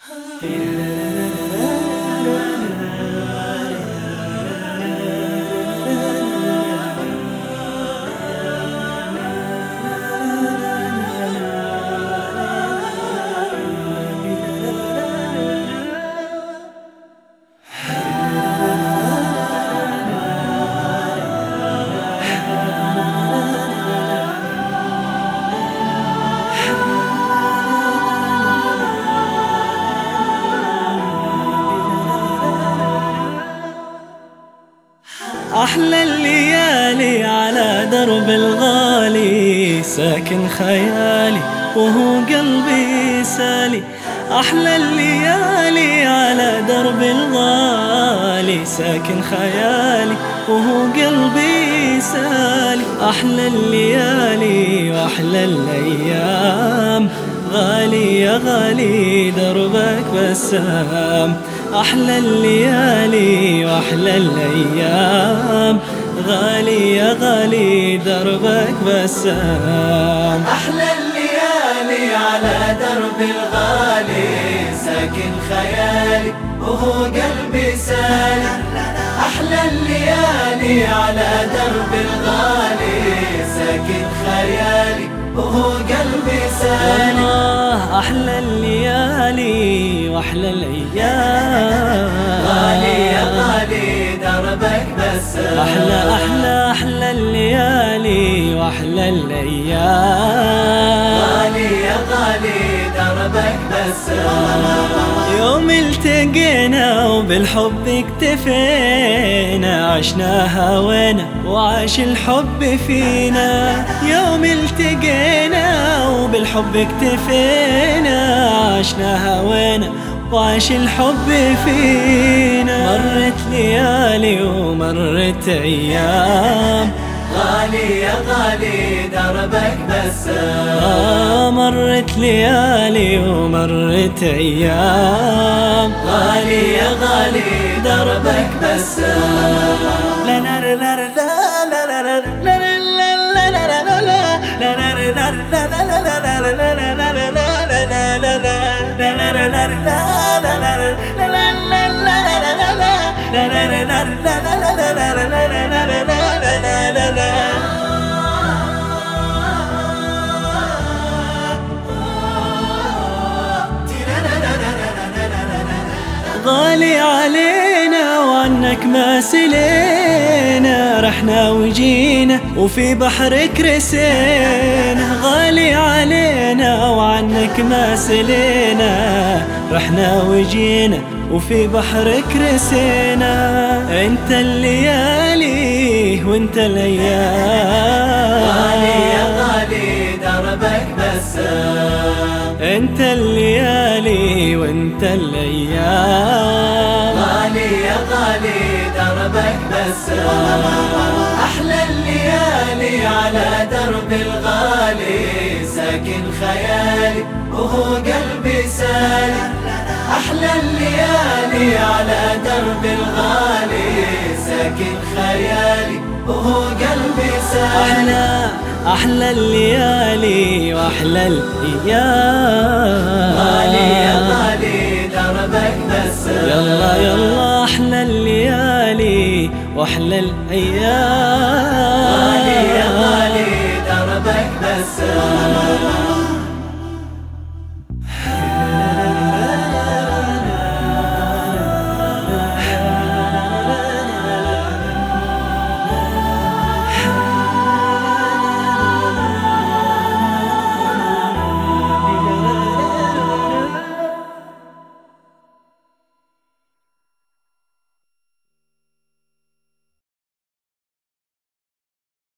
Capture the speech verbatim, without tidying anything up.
أحلى الليالي على درب الغالي ساكن خيالي وهو قلبي سالي. أحلى الليالي على درب الغالي ساكن خيالي وهو قلبي سالي. أحلى الليالي وأحلى الأيام غالي يا غالي دربك بسام. أحلى الليالي وأحلى الأيام غالي يا غالي دربك بسام. أحلى الليالي على درب الغالي ساكن خيالي وهو قلبي سالي. أحلى الليالي على درب الغالي ساكن خيالي وهو قلبي سالي. أحلى الليالي وأحلى الأيام غالي يا غالي دربك بسام. أحلى أحلى أحلى الليالي وأحلى الأيام غالي يا غالي دربك بسام. يوم التقينا وبالحب اكتفينا عشنا هوانا وعاش الحب فينا. يوم التقينا وبالحب اكتفينا عشنا هوانا وعاش الحب فينا. مرت ليالي ومرت أيام غالي يا غالي دربك بسام. آه مرت ليالي ومرت أيام غالي يا غالي دربك بسام. لا لا لا لا لا لا لا غالي علينا وعنك ما سلينا رحنا وجينا وفي بحرك رسينا. غالي علينا وعنك ما سلينا رحنا وجينا وفي بحرك رسينا. انت الليالي وانت الايام غالي يا غالي دربك بسام. انت الليالي وانت الايام غالي يا غالي دربك بسام. أحلى الليالي على درب الغالي ساكن خيالي وهو قلبي سالي. أحلى الليالي على درب الغالي ساكن خيالي وهو قلبي سالي. أحلى أحلى الليالي وأحلى الأيام غالي يا غالي دربك بسام. يلا يلا أحلى الليالي وأحلى الأيام